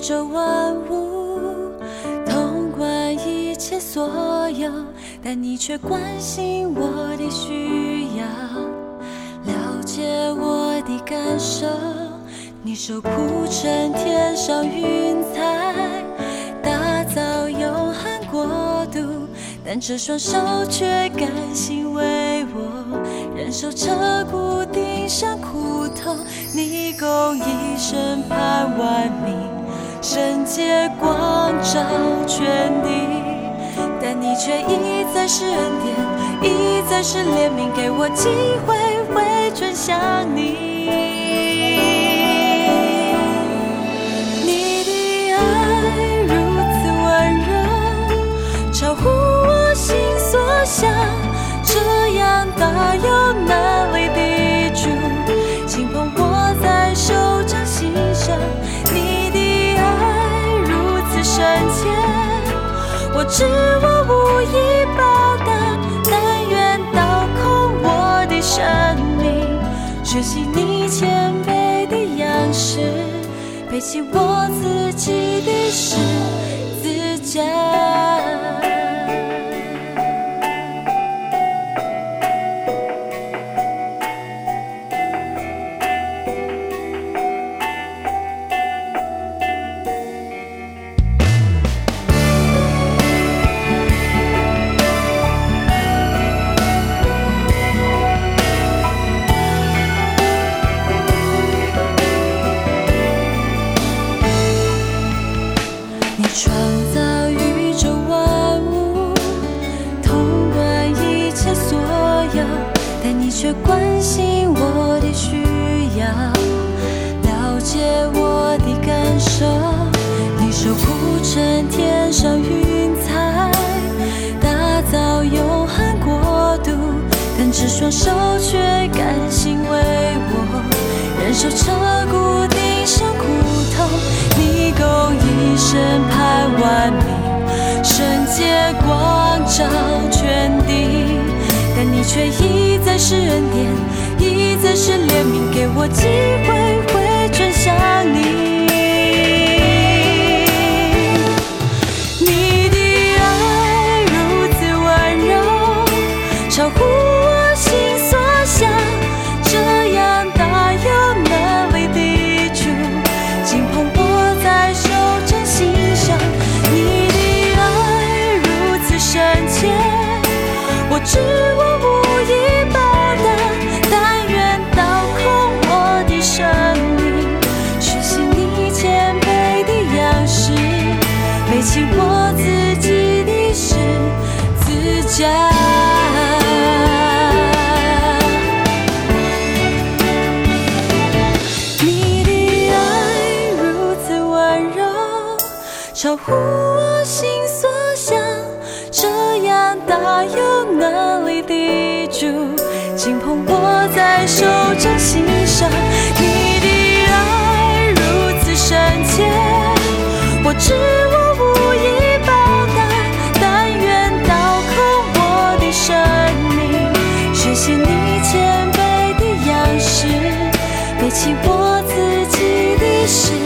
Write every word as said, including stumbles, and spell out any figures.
宙万物，统管一切所有，但你却关心我的需要，了解我的感受。你手铺成天上云彩，打造永恒国度，但这双手却甘心为我忍受彻骨钉上苦痛。你共一生盼万民，圣洁光照全地，但你却一再是恩典，一再是怜悯，给我机会回转向你。你的爱如此温柔，超乎我心所想，这样大有能力的主，紧捧我在手掌心上。你的爱如此深切，我知我无以报答，但愿倒空我的生命，学习你谦卑的样式，背起我自己的十字架。创造宇宙万物，统管一切所有，但你却关心我的需要，了解我的感受。你手铺成天上云彩，打造永恒国度，但这双手却甘心为我忍受彻骨钉上苦痛。你共一生盼万民，圣洁光照全地，但你却一再是恩典，一再是怜悯，给我机会回转向你。你的爱如此温柔，超乎我心所想，这样大有能力的主，紧捧我在手掌心上。你的爱如此深切，我知我无以报答，但愿倒空我的生命，学习你谦卑的样式，背起我自己的十字架。超乎我心所想，这样大有能力的主，紧捧我在手掌心上。你的爱如此深切，我知我无以报答，但愿倒空我的生命，学习你谦卑的样式，背起我自己的十